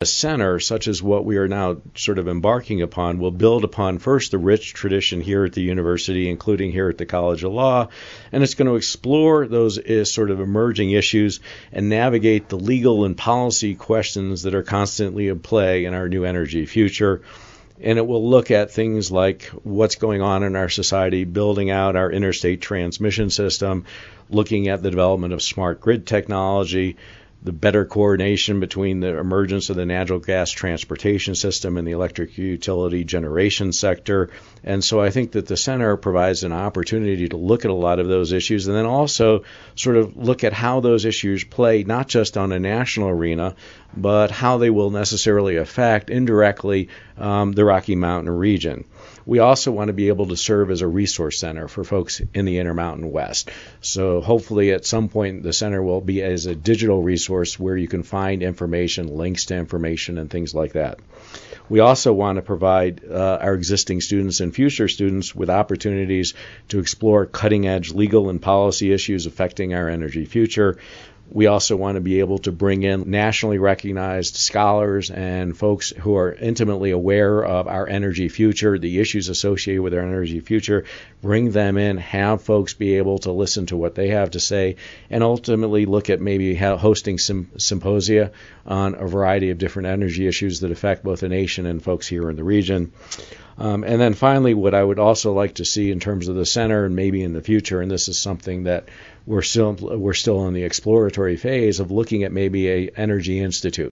center, such as what we are now sort of embarking upon, will build upon first the rich tradition here at the university, including here at the College of Law, and it's going to explore those sort of emerging issues and navigate the legal and policy questions that are constantly at play in our new energy future. And it will look at things like what's going on in our society, building out our interstate transmission system, looking at the development of smart grid technology, the better coordination between the emergence of the natural gas transportation system and the electric utility generation sector. And so I think that the center provides an opportunity to look at a lot of those issues and then also sort of look at how those issues play not just on a national arena, but how they will necessarily affect indirectly the Rocky Mountain region. We also want to be able to serve as a resource center for folks in the Intermountain West. So hopefully at some point the center will be as a digital resource where you can find information, links to information, and things like that. We also want to provide our existing students and future students with opportunities to explore cutting-edge legal and policy issues affecting our energy future. We also want to be able to bring in nationally recognized scholars and folks who are intimately aware of our energy future, the issues associated with our energy future, bring them in, have folks be able to listen to what they have to say, and ultimately look at maybe hosting some symposia on a variety of different energy issues that affect both the nation and folks here in the region. And then finally, what I would also like to see in terms of the center and maybe in the future, and this is something that we're still in the exploratory phase of looking at maybe a energy institute.